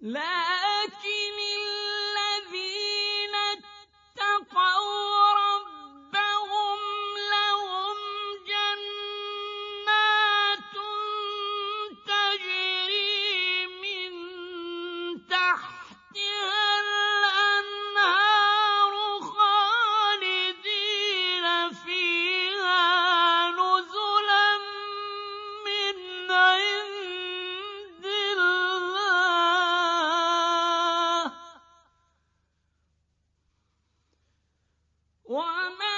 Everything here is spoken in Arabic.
لكن الذين اتقوا ربهم لهم جنات تجري من تحتها الأنهار خالدين فيها نزلا من عند الله وما